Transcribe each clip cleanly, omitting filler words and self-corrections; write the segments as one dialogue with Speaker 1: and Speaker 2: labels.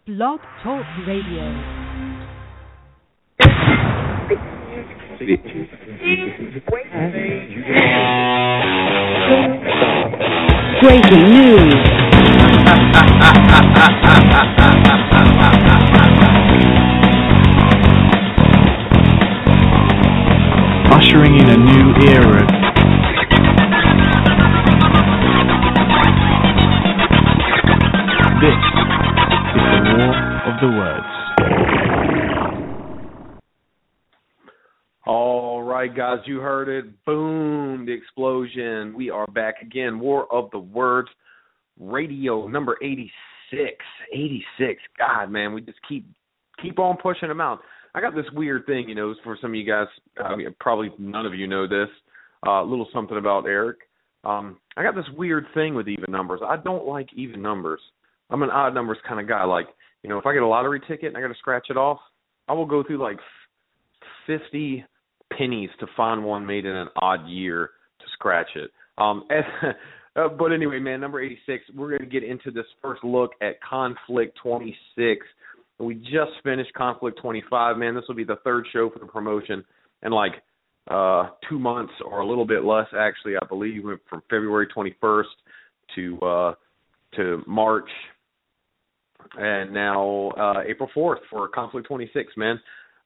Speaker 1: Blog Talk Radio. Breaking news.
Speaker 2: Ushering in a new era. This is the War of the Words.
Speaker 3: All right, guys, you heard it. Boom, the explosion. We are back again. War of the Words, radio number 86. 86. God, man, we just keep on pushing them out. I got this weird thing, for some of you guys, probably none of you know this, a little something about Eric. I got this weird thing with even numbers. I don't like even numbers. I'm an odd numbers kind of guy. Like, if I get a lottery ticket and I got to scratch it off, I will go through like 50 pennies to find one made in an odd year to scratch it. But anyway, man, number 86, we're going to get into this first look at Conflict 26. We just finished Conflict 25, man. This will be the third show for the promotion in like 2 months or a little bit less, actually. I believe went from February 21st to March, and now April 4th for Conflict 26, man.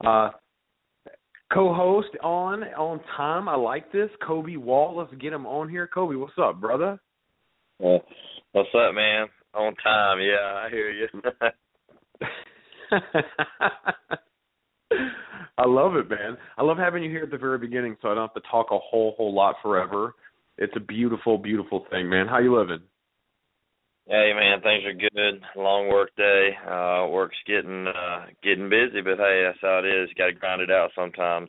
Speaker 3: Co-host on time. I like this. Kobe Wall. Let's get him on here. Kobe, what's up, brother?
Speaker 4: What's up, man? On time. Yeah, I hear you.
Speaker 3: I love it, man. I love having you here at the very beginning so I don't have to talk a whole lot forever. It's a beautiful, beautiful thing, man. How you living?
Speaker 4: Hey, man, things are good. Long work day. Work's getting busy, but hey, that's how it is. You got to grind it out sometimes.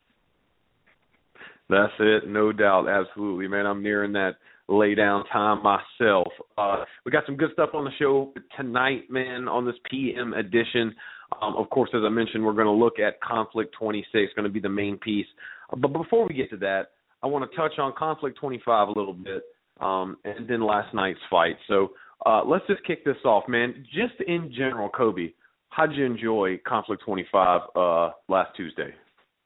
Speaker 3: That's it, no doubt, absolutely, man. I'm nearing that lay down time myself. We got some good stuff on the show tonight, man, on this PM edition. Of course, as I mentioned, we're going to look at Conflict 26, going to be the main piece. But before we get to that, I want to touch on Conflict 25 a little bit, and then last night's fight. So let's just kick this off, man. Just in general, Kobe, how'd you enjoy Conflict 25 last Tuesday?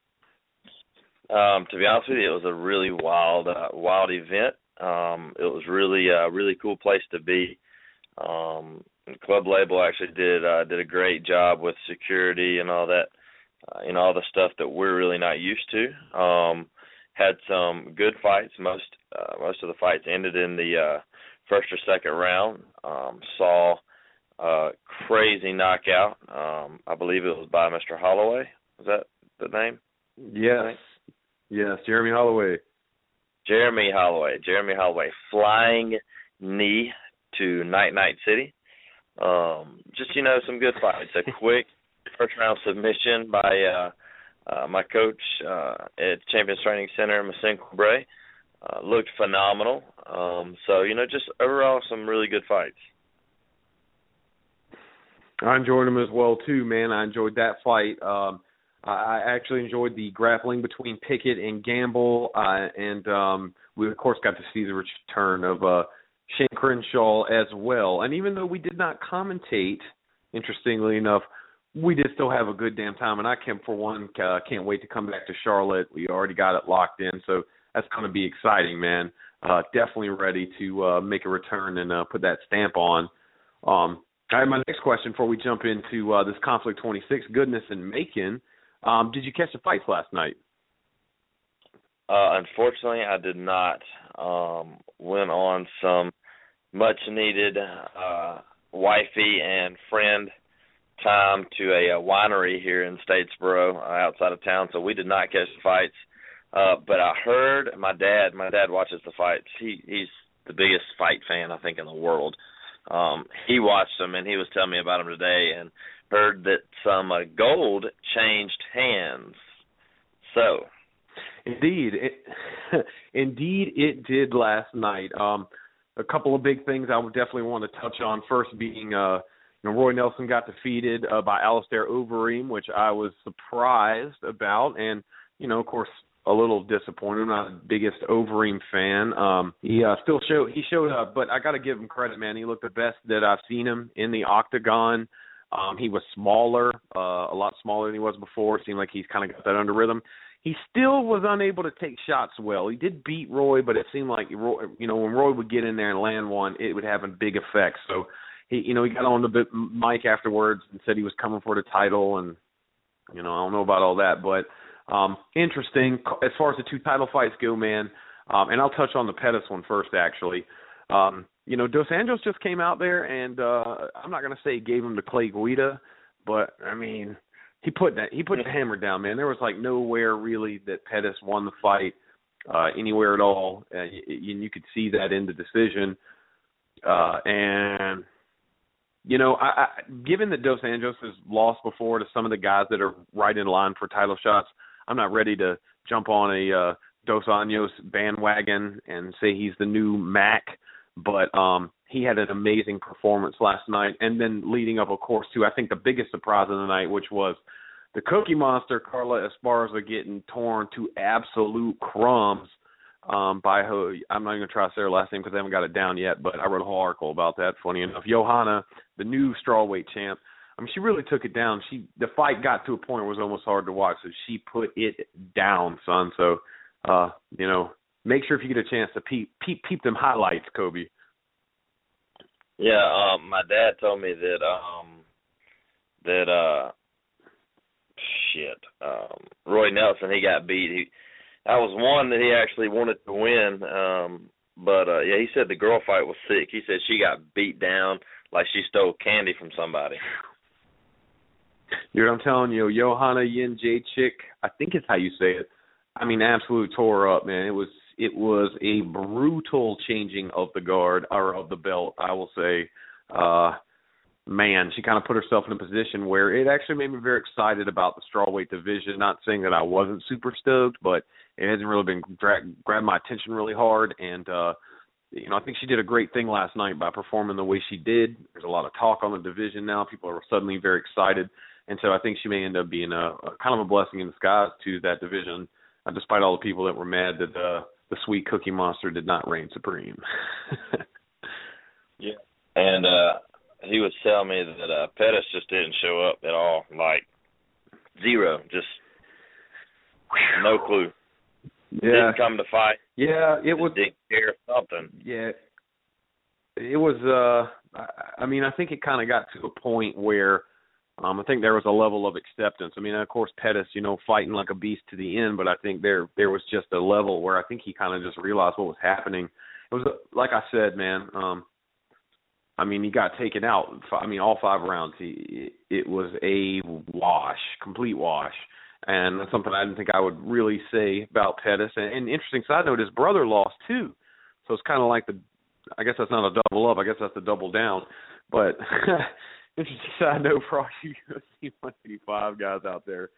Speaker 4: To be honest with you, it was a really wild event. It was really a really cool place to be. Club Label actually did a great job with security and all that, all the stuff that we're really not used to. Had some good fights. Most of the fights ended in the first or second round. Saw a crazy knockout. I believe it was by Mr. Holloway. Was that the name?
Speaker 3: Yes, Jeremy Holloway.
Speaker 4: Jeremy Holloway, flying knee to Night City. Just, some good fights. A quick first-round submission by my coach at Champions Training Center, Masenko Bray. Looked phenomenal. So, just overall some really good fights.
Speaker 3: I enjoyed them as well, too, man. I enjoyed that fight. I actually enjoyed the grappling between Pickett and Gamble, and we, of course, got to see the return of Shane Crenshaw as well. And even though we did not commentate, interestingly enough, we did still have a good damn time. And I can't wait to come back to Charlotte. We already got it locked in, so that's going to be exciting, man. Definitely ready to make a return and put that stamp on. I have my next question before we jump into this Conflict 26 goodness in Macon. Did you catch the fights last night?
Speaker 4: Unfortunately, I did not. Went on some much-needed wifey and friend time to a winery here in Statesboro, outside of town, so we did not catch the fights. But I heard my dad watches the fights. He's the biggest fight fan, I think, in the world. He watched them, and he was telling me about them today, and heard that some gold changed hands. So,
Speaker 3: indeed it did last night. A couple of big things I would definitely want to touch on. First being, Roy Nelson got defeated by Alistair Overeem, which I was surprised about, and of course, a little disappointed. I'm not the biggest Overeem fan. He showed up, but I got to give him credit, man. He looked the best that I've seen him in the octagon. He was smaller, a lot smaller than he was before. It seemed like he's kind of got that under rhythm. He still was unable to take shots well. He did beat Roy, but it seemed like Roy, when Roy would get in there and land one, it would have a big effect. So he got on the mic afterwards and said he was coming for the title, and I don't know about all that, but interesting as far as the 2 title fights go, man. And I'll touch on the Pettis one first, actually. Dos Anjos just came out there, and I'm not going to say he gave him to Clay Guida, but I mean, he put the hammer down, man. There was like nowhere really that Pettis won the fight anywhere at all, and you could see that in the decision. And given that Dos Anjos has lost before to some of the guys that are right in line for title shots, I'm not ready to jump on a Dos Anjos bandwagon and say he's the new Mac, but he had an amazing performance last night. And then leading up, of course, to I think the biggest surprise of the night, which was the Cookie Monster, Carla Esparza, getting torn to absolute crumbs by her. I'm not even going to try to say her last name because I haven't got it down yet, but I wrote a whole article about that, funny enough. Johanna, the new strawweight champ, I mean, she really took it down. The fight got to a point where it was almost hard to watch, so she put it down, son. So, make sure if you get a chance to peep them highlights, Kobe.
Speaker 4: Yeah, my dad told me that Roy Nelson, he got beat. That was one that he actually wanted to win, but he said the girl fight was sick. He said she got beat down like she stole candy from somebody.
Speaker 3: Dude, I'm telling you, Johanna Jędrzejczyk, I think it's how you say it. I mean, absolutely tore her up, man. It was a brutal changing of the guard, or of the belt, I will say. Man, she kind of put herself in a position where it actually made me very excited about the strawweight division. Not saying that I wasn't super stoked, but it hasn't really been grabbed my attention really hard. And, I think she did a great thing last night by performing the way she did. There's a lot of talk on the division now. People are suddenly very excited. And so I think she may end up being a kind of a blessing in disguise to that division, despite all the people that were mad that the sweet Cookie Monster did not reign supreme.
Speaker 4: Yeah. And he was telling me that Pettis just didn't show up at all, like zero, just no clue.
Speaker 3: Yeah.
Speaker 4: Didn't come to fight.
Speaker 3: Yeah, it was.
Speaker 4: Didn't care something.
Speaker 3: Yeah. It was, I think it kind of got to a point where I think there was a level of acceptance. I mean, of course, Pettis, fighting like a beast to the end, but I think there was just a level where I think he kind of just realized what was happening. It was, like I said, man, he got taken out. All 5 rounds. It was a wash, complete wash. And that's something I didn't think I would really say about Pettis. And interesting side note, his brother lost too. So it's kind of like I guess that's not a double up. I guess that's a double down. But interesting side note for all you UFC 185 guys out there.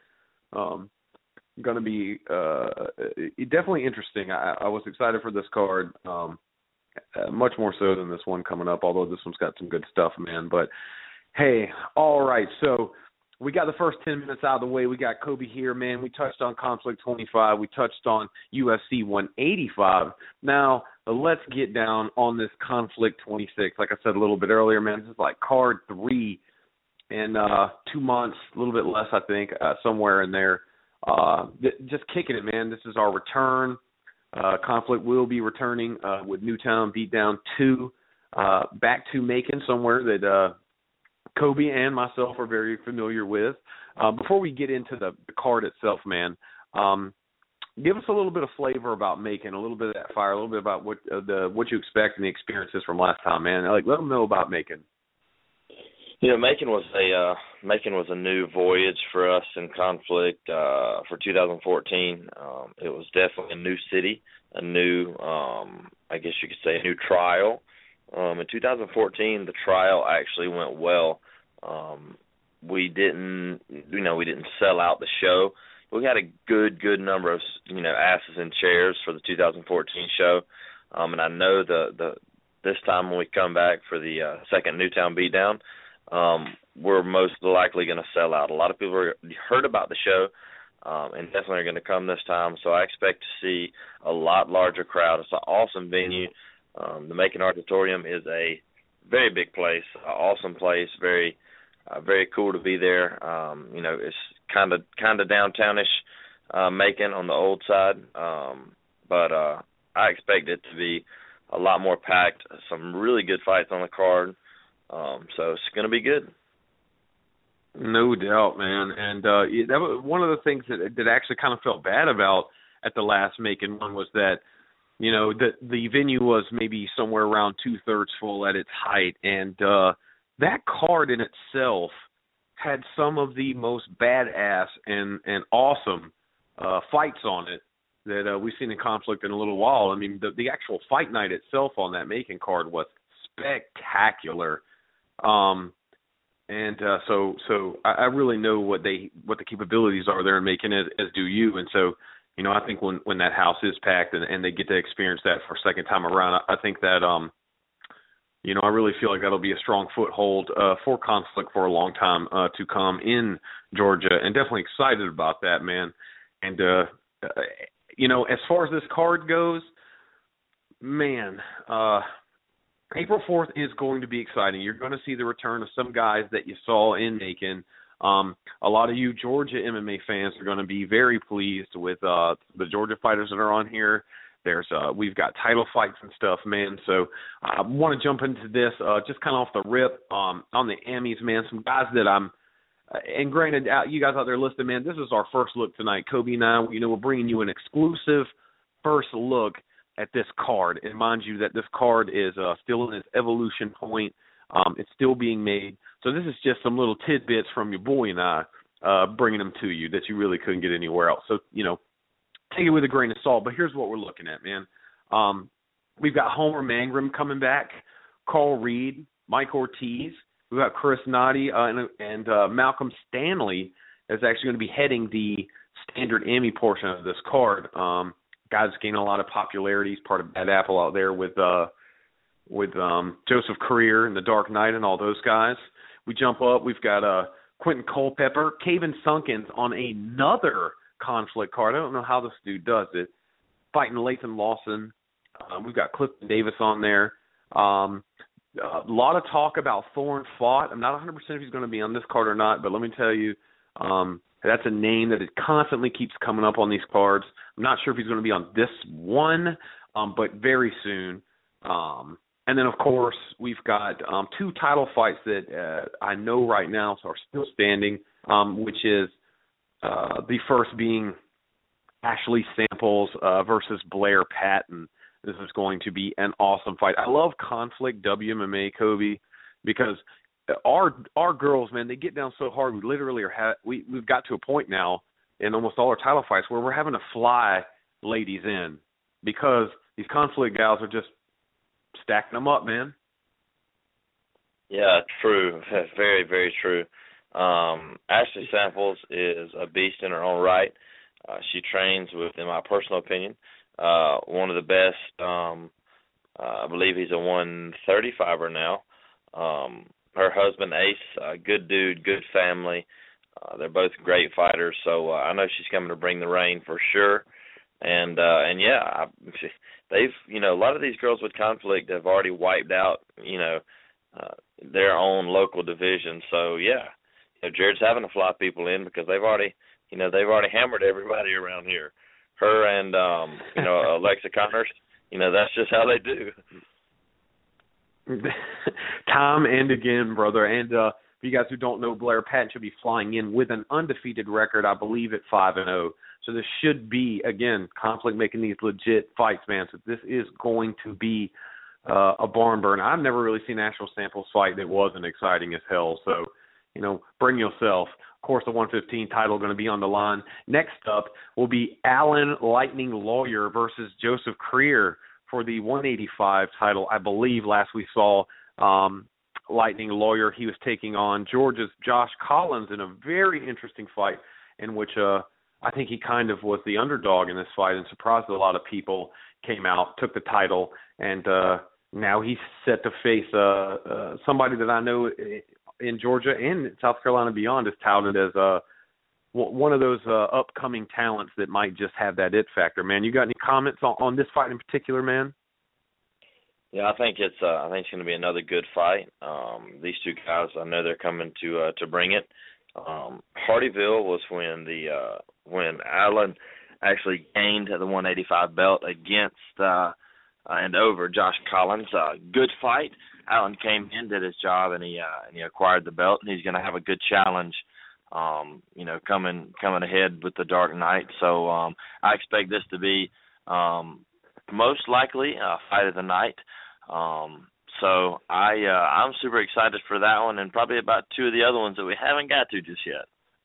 Speaker 3: Going to be definitely interesting. I was excited for this card, much more so than this one coming up, although this one's got some good stuff, man. But, hey, all right, so we got the first 10 minutes out of the way. We got Kobe here, man. We touched on Conflict 25. We touched on UFC 185. Now, let's get down on this Conflict 26. Like I said a little bit earlier, man, this is like card 3 in 2 months, a little bit less, I think, somewhere in there. Just kicking it, man. This is our return. Conflict will be returning with Newtown Beatdown 2 back to Macon, somewhere that Kobe and myself are very familiar with. Before we get into the card itself, man, give us a little bit of flavor about Macon, a little bit of that fire, a little bit about what you expect and the experiences from last time, man. Let them know about Macon.
Speaker 4: Yeah, Macon was a new voyage for us in Conflict for 2014. It was definitely a new city, a new, I guess you could say, a new trial. In 2014, the trial actually went well. We didn't sell out the show. We had a good number of, asses in chairs for the 2014 show. And I know this time when we come back for the second Newtown Beatdown, we're most likely going to sell out. A lot of people heard about the show and definitely are going to come this time. So I expect to see a lot larger crowd. It's an awesome venue. The Macon Auditorium is a very big place, an awesome place, very very cool to be there. It's kind of downtownish, Macon on the old side, but I expect it to be a lot more packed. Some really good fights on the card, so it's going to be good.
Speaker 3: No doubt, man. And that was one of the things that actually kind of felt bad about at the last Macon one was that, the venue was maybe somewhere around 2/3 full at its height, and that card in itself had some of the most badass and awesome fights on it that we've seen in Conflict in a little while. I mean, the actual fight night itself on that Macon card was spectacular. So I really know what the capabilities are there in Macon, as do you. And so, I think when that house is packed and they get to experience that for a second time around, I think that, I really feel like that'll be a strong foothold for Conflict for a long time to come in Georgia, and definitely excited about that, man. And, as far as this card goes, man, April 4th is going to be exciting. You're going to see the return of some guys that you saw in Macon. A lot of you Georgia MMA fans are going to be very pleased with the Georgia fighters that are on here. We've got title fights and stuff, man. So I want to jump into this just kind of off the rip on the Emmys, man. Some guys that and granted, you guys out there listening, man, this is our first look tonight. Kobe and I, we're bringing you an exclusive first look at this card. And mind you that this card is still in its evolution point. It's still being made. So this is just some little tidbits from your boy and I bringing them to you that you really couldn't get anywhere else. So, take it with a grain of salt. But here's what we're looking at, man. We've got Homer Mangrum coming back, Carl Reed, Mike Ortiz. We've got Chris Noddy and Malcolm Stanley is actually going to be heading the standard Emmy portion of this card. Guys gaining a lot of popularity. He's part of Bad Apple out there with Joseph Career and The Dark Knight and all those guys. We jump up. We've got Quentin Culpepper, Caven Sunkins on another Conflict card. I don't know how this dude does it. Fighting Lathan Lawson. We've got Clifton Davis on there. A lot of talk about Thorne Fought. I'm not 100% if he's going to be on this card or not, but let me tell you, that's a name that it constantly keeps coming up on these cards. I'm not sure if he's going to be on this one, but very soon. And then, of course, we've got two title fights that I know right now are still standing, which is the first being Ashley Samples versus Blair Patton. This is going to be an awesome fight. I love Conflict WMMA, Kobe, because our girls, man, they get down so hard. We literally we've got to a point now in almost all our title fights where we're having to fly ladies in because these Conflict gals are just stacking them up, man.
Speaker 4: Yeah, true. Very, very true. Ashley Samples is a beast in her own right. She trains with, in my personal opinion, one of the best. I believe he's a 135er now. Her husband Ace, good dude, good family. They're both great fighters, so I know she's coming to bring the rain for sure. And yeah, they've a lot of these girls with Conflict have already wiped out their own local division. So yeah, Jared's having to fly people in because they've already hammered everybody around here. Her and Alexa Connors, that's just how they do.
Speaker 3: Time and again, brother. And for you guys who don't know, Blair Patton should be flying in with an undefeated record, I believe, at 5-0. So this should be, again, Conflict making these legit fights, man. So this is going to be a barn burner. I've never really seen Ashley Samples fight that wasn't exciting as hell. So, bring yourself. Of course, the 115 title going to be on the line. Next up will be Alan Lightning Lawyer versus Joseph Creer for the 185 title. I believe last we saw Lightning Lawyer, he was taking on Georgia's Josh Collins in a very interesting fight in which I think he kind of was the underdog in this fight and surprised a lot of people, came out, took the title, and now he's set to face somebody that I know in Georgia and South Carolina beyond is touted as one of those upcoming talents that might just have that it factor. Man, you got any comments on this fight in particular, man?
Speaker 4: Yeah, I think it's going to be another good fight. These two guys, I know they're coming to bring it. Hardyville was when Allen actually gained the 185 belt against and over Josh Collins. Good fight. Allen came in, did his job, and he acquired the belt, and he's going to have a good challenge. Coming ahead with the Dark Knight. So I expect this to be most likely fight of the night. So I'm super excited for that one, and probably about two of the other ones that we haven't got to just yet.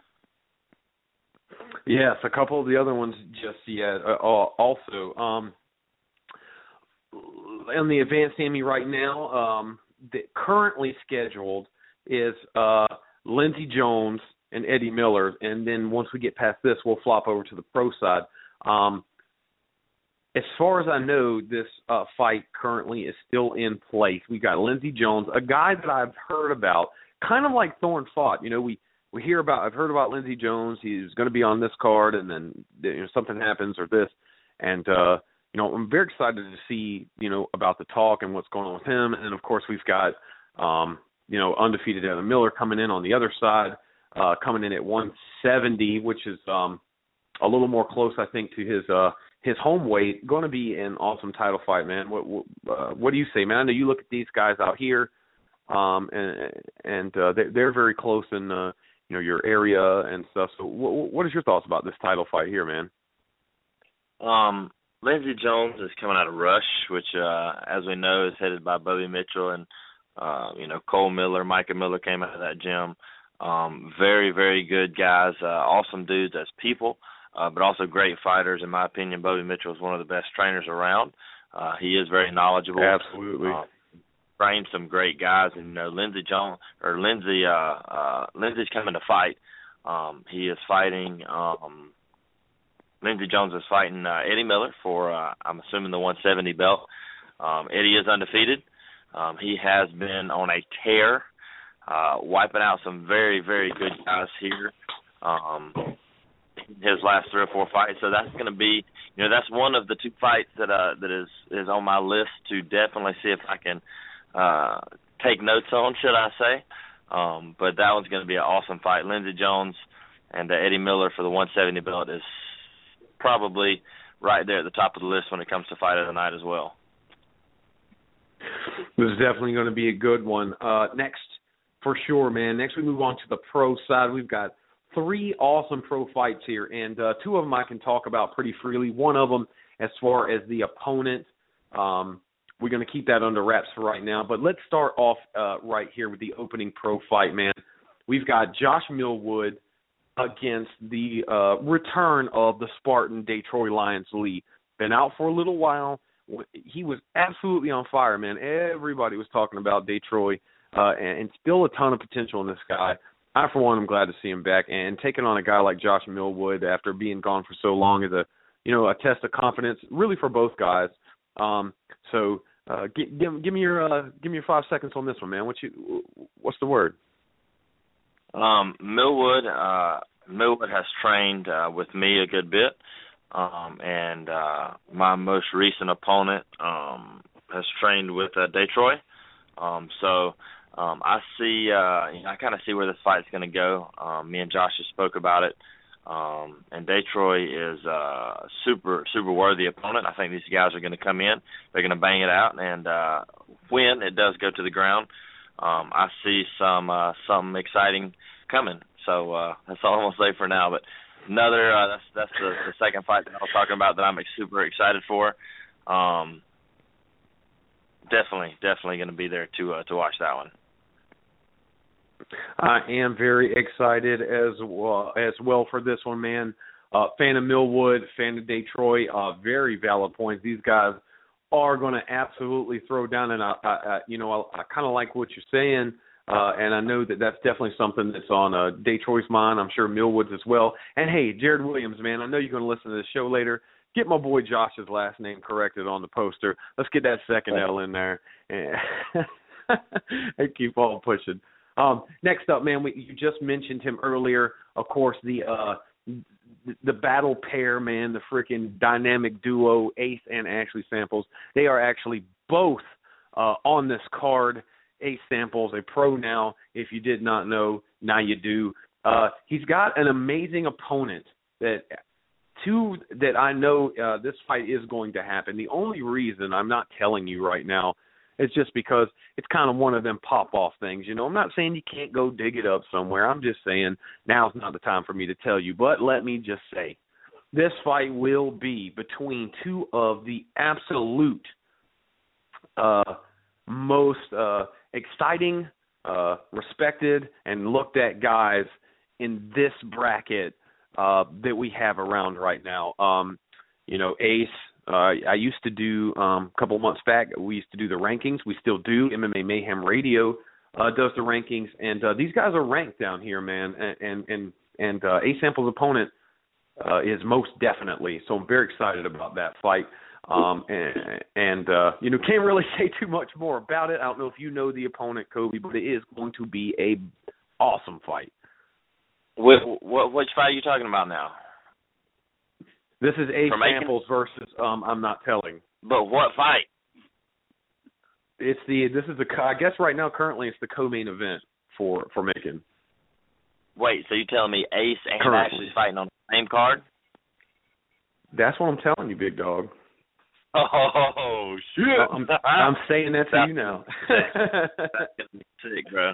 Speaker 3: Yes, a couple of the other ones just yet. Also, in the advanced Emmy right now, currently scheduled is Lindsey Jones and Eddie Miller, and then once we get past this, we'll flop over to the pro side. As far as I know, this fight currently is still in place. We got Lindsey Jones, a guy that I've heard about, kind of like Thorne fought. We hear about. I've heard about Lindsey Jones. He's going to be on this card, and then something happens or this, and I'm very excited to see about the talk and what's going on with him. And then of course we've got undefeated Evan Miller coming in on the other side, coming in at 170, which is a little more close, I think, to his home weight. Going to be an awesome title fight, man. What do you say, man? I know you look at these guys out here, and they're very close in your area and stuff. So what is your thoughts about this title fight here, man?
Speaker 4: Lindsey Jones is coming out of Rush, which, as we know, is headed by Bobby Mitchell, and Cole Miller, Micah Miller came out of that gym. Very, very good guys, awesome dudes as people. But also great fighters, in my opinion. Bobby Mitchell is one of the best trainers around. He is very knowledgeable.
Speaker 3: Absolutely.
Speaker 4: Trained some great guys, and Lindsey's coming to fight. He is fighting. Lindsey Jones is fighting Eddie Miller for, I'm assuming, the 170 belt. Eddie is undefeated. He has been on a tear, wiping out some very, very good guys here. His last 3 or 4 fights, so that's going to be, that's one of the 2 fights that is on my list to definitely see if I can take notes on, should I say. But that one's going to be an awesome fight. Lindsey Jones and Eddie Miller for the 170 belt is probably right there at the top of the list when it comes to fight of the night as well.
Speaker 3: This is definitely going to be a good one. Next, for sure, man. Next we move on to the pro side. We've got 3 awesome pro fights here, and 2 of them I can talk about pretty freely. One of them, as far as the opponent, we're going to keep that under wraps for right now. But let's start off right here with the opening pro fight, man. We've got Josh Millwood against the return of the Spartan Detroit Lions Lee. Been out for a little while. He was absolutely on fire, man. Everybody was talking about Detroit, and still a ton of potential in this guy. I, for one, am glad to see him back, and taking on a guy like Josh Millwood after being gone for so long is a test of confidence, really, for both guys. Give me your 5 seconds on this one, man. What's the word?
Speaker 4: Millwood has trained with me a good bit, and my most recent opponent has trained with Detroit. I see. I kind of see where this fight's going to go. Me and Josh just spoke about it, and Detroit is a super, super worthy opponent. I think these guys are going to come in. They're going to bang it out, and when it does go to the ground, I see something exciting coming. So that's all I'm going to say for now. But another, that's the second fight that I was talking about that I'm super excited for. Definitely going to be there to watch that one.
Speaker 3: I am very excited as well for this one, man. Fan of Millwood, fan of Detroit, very valid points. These guys are going to absolutely throw down, and I kind of like what you're saying, and I know that that's definitely something that's on Detroit's mind. I'm sure Millwood's as well. And hey, Jared Williams, man, I know you're going to listen to this show later. Get my boy Josh's last name corrected on the poster. Let's get that second L in there, and keep on pushing. Next up, man, you just mentioned him earlier. Of course, the battle pair, man, the freaking dynamic duo, Ace and Ashley Samples. They are actually both on this card. Ace Samples, a pro now. If you did not know, now you do. He's got an amazing opponent that I know this fight is going to happen. The only reason I'm not telling you right now is just because it's kind of one of them pop-off things. You know, I'm not saying you can't go dig it up somewhere. I'm just saying now's not the time for me to tell you. But let me just say, this fight will be between two of the absolute most exciting, respected, and looked at guys in this bracket that we have around right now. You know, Ace, I used to do a couple months back, we used to do the rankings. We still do. MMA Mayhem Radio does the rankings, and these guys are ranked down here, man. And Ace Sample's opponent is most definitely. So I'm very excited about that fight. You know, can't really say too much more about it. I don't know if you know the opponent, Kobe, but it is going to be a awesome fight.
Speaker 4: Which fight are you talking about now?
Speaker 3: This is Ace Samples versus I'm not telling.
Speaker 4: But what fight?
Speaker 3: I guess right now currently it's the co-main event for Macon.
Speaker 4: Wait, so you telling me Ace and Ashley's fighting on the same card?
Speaker 3: That's what I'm telling you, big dog.
Speaker 4: Oh shit!
Speaker 3: I'm saying that to you now.
Speaker 4: That's gonna be sick, bro.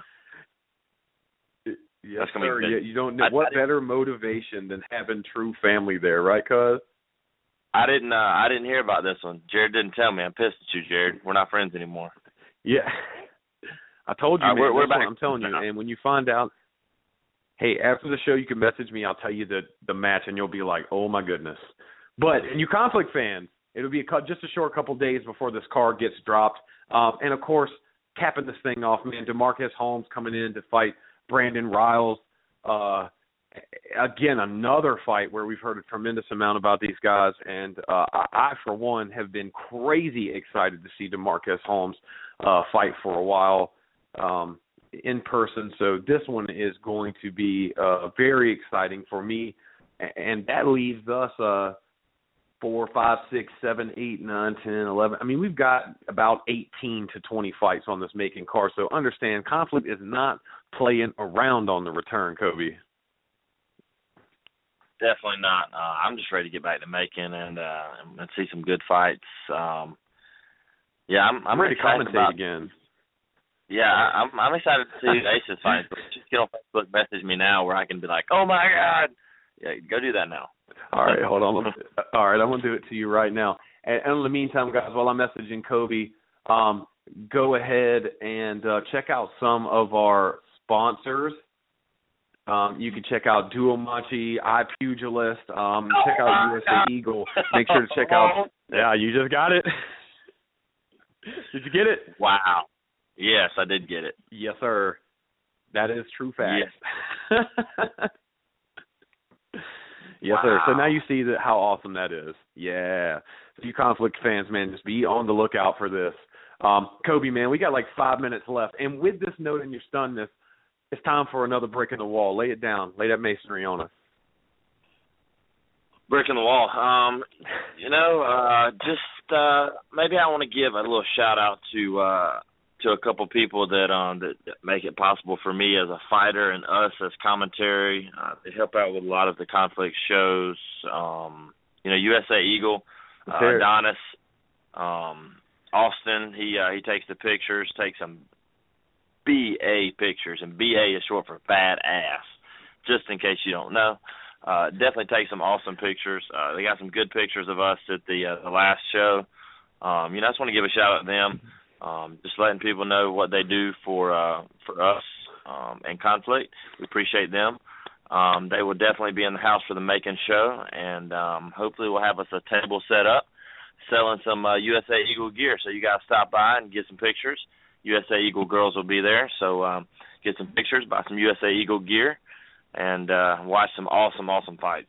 Speaker 3: Yes, sir. You don't know what better motivation than having true family there, right, cuz?
Speaker 4: I didn't hear about this one. Jared didn't tell me. I'm pissed at you, Jared. We're not friends anymore.
Speaker 3: Yeah. I told you, man.
Speaker 4: We're back.
Speaker 3: I'm telling you. And when you find out, hey, after the show, you can message me. I'll tell you the match, and you'll be like, oh, my goodness. But, and you Conflict fans, it'll be just a short couple days before this card gets dropped. And, of course, capping this thing off, man, DeMarcus Holmes coming in to fight Brandon Riles. Again, another fight where we've heard a tremendous amount about these guys, and I, for one, have been crazy excited to see DeMarcus Holmes fight for a while in person. So this one is going to be very exciting for me, and that leaves us 4, 5, 6, 7, 8, 9, 10, 11. I mean, we've got about 18 to 20 fights on this Macon card. So understand, Conflict is not playing around on the return, Kobe.
Speaker 4: Definitely not. I'm just ready to get back to Macon and see some good fights. I'm
Speaker 3: ready to commentate again.
Speaker 4: Yeah, I'm excited to see Ace's fight. Just get on Facebook, message me now where I can be like, oh my God. Yeah, go do that now.
Speaker 3: All right, hold on. All right, I'm going to do it to you right now. And in the meantime, guys, while I'm messaging Kobe, go ahead and check out some of our sponsors. You can check out Duo Machi, iPugilist, check out USA Eagle. Make sure to check out – yeah, you just got it. Did you get it?
Speaker 4: Wow. Yes, I did get it.
Speaker 3: Yes, sir. That is true fact.
Speaker 4: Yes.
Speaker 3: Yes, sir. So now you see how awesome that is. Yeah. So you Conflict fans, man, just be on the lookout for this. Kobe, man, we got like 5 minutes left. And with this note and your stunness, it's time for another brick in the wall. Lay it down. Lay that masonry on us.
Speaker 4: Brick in the wall. Maybe I want to give a little shout-out to a couple people that make it possible for me as a fighter and us as commentary. They help out with a lot of the Conflict shows. USA Eagle, Adonis, Austin. He takes the pictures, takes some BA pictures, and BA is short for badass. Just in case you don't know, definitely take some awesome pictures. They got some good pictures of us at the last show. I just want to give a shout out to them. Just letting people know what they do for us and Conflict. We appreciate them. They will definitely be in the house for the Macon show, and hopefully we'll have us a table set up selling some USA Eagle gear. So you guys stop by and get some pictures. USA Eagle girls will be there, so get some pictures, buy some USA Eagle gear, and watch some awesome fights.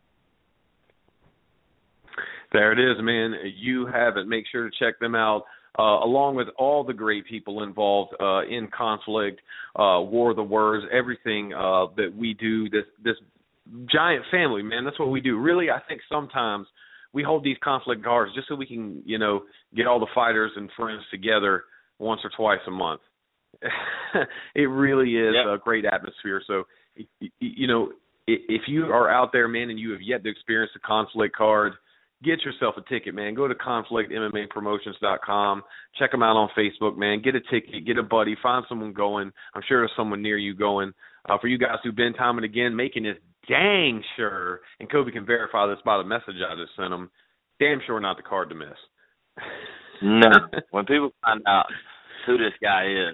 Speaker 3: There it is, man. You have it. Make sure to check them out. Along with all the great people involved in Conflict, War of the Words, everything that we do, this giant family, man, that's what we do. Really, I think sometimes we hold these Conflict cards just so we can, get all the fighters and friends together once or twice a month. It really is
Speaker 4: Yep.
Speaker 3: a great atmosphere. So, you know, if you are out there, man, and you have yet to experience the Conflict card, get yourself a ticket, man. Go to ConflictMMApromotions.com. Check them out on Facebook, man. Get a ticket. Get a buddy. Find someone going. I'm sure there's someone near you going. For you guys who've been time and again making this dang sure, and Kobe can verify this by the message I just sent him, damn sure not the card to miss.
Speaker 4: No. When people find out who this guy is,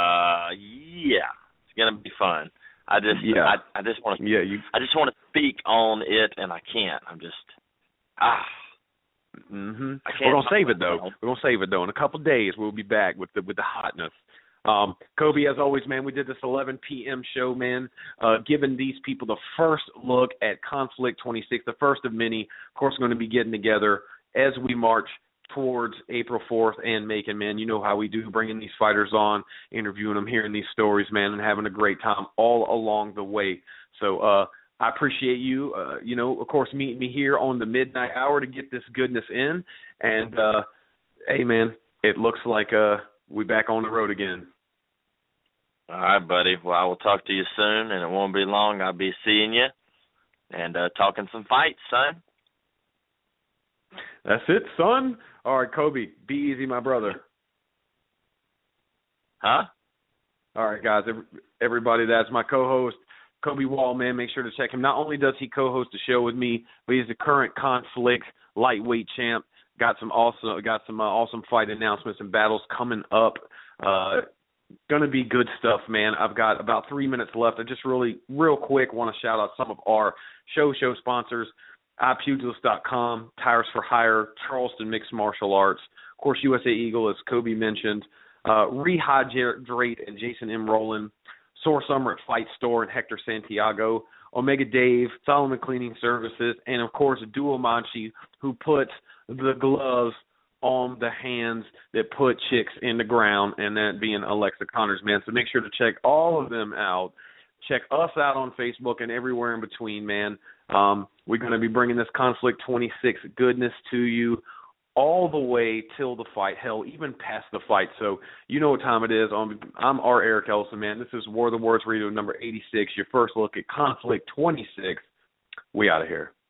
Speaker 4: it's gonna be fun. I just want to I just want to speak on it, and I can't. I'm just
Speaker 3: Mm-hmm.
Speaker 4: I can't.
Speaker 3: We're gonna save it though. We're gonna save it though. In a couple of days, we'll be back with the hotness. Kobe, as always, man, we did this 11 p.m. show, man, giving these people the first look at Conflict 26, the first of many. Of course, we're going to be getting together as we march towards April 4th and Macon, man. You know how we do, bringing these fighters on, interviewing them, hearing these stories, man, and having a great time all along the way. So I appreciate you, of course, meeting me here on the midnight hour to get this goodness in. And, hey, man, it looks like we're back on the road again.
Speaker 4: All right, buddy. Well, I will talk to you soon, and it won't be long. I'll be seeing you and talking some fights, son.
Speaker 3: That's it, son. All right, Kobe, be easy, my brother.
Speaker 4: Huh?
Speaker 3: All right, guys, everybody, that's my co-host, Kobe Wall, man. Make sure to check him. Not only does he co-host the show with me, but he's the current Conflict lightweight champ. Got some awesome fight announcements and battles coming up. Going to be good stuff, man. I've got about 3 minutes left. I just really, real quick, want to shout out some of our show sponsors: iPugilist.com, Tires for Hire, Charleston Mixed Martial Arts, of course, USA Eagle, as Kobe mentioned, Rehydrate and Jason M. Rowland, Sore Summer at Fight Store and Hector Santiago, Omega Dave, Solomon Cleaning Services, and, of course, Duo Manchi, who puts the gloves on the hands that put chicks in the ground, and that being Alexa Connors, man. So make sure to check all of them out. Check us out on Facebook and everywhere in between, man. We're going to be bringing this Conflict 26 goodness to you all the way till the fight, hell, even past the fight. So you know what time it is. I'm R. Eric Ellison, man. This is War of the Words Radio number 86, your first look at Conflict 26. We out of here.